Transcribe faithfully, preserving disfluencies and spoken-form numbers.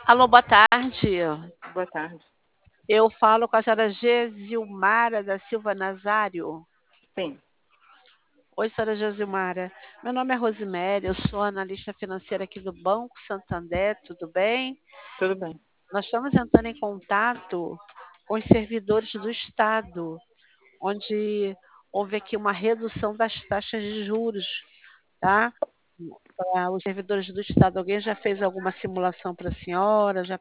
Alô, boa tarde. Boa tarde. Eu falo com a senhora Gesilmara da Silva Nazário. Sim, Oi, senhora Gesilmara. Meu nome é Rosiméria, eu sou analista financeira aqui do Banco Santander, tudo bem? tudo bem. Nós estamos entrando em contato com os servidores do Estado, onde houve aqui uma redução das taxas de juros, tá? Para os servidores do Estado. Alguém já fez alguma simulação para a senhora? Já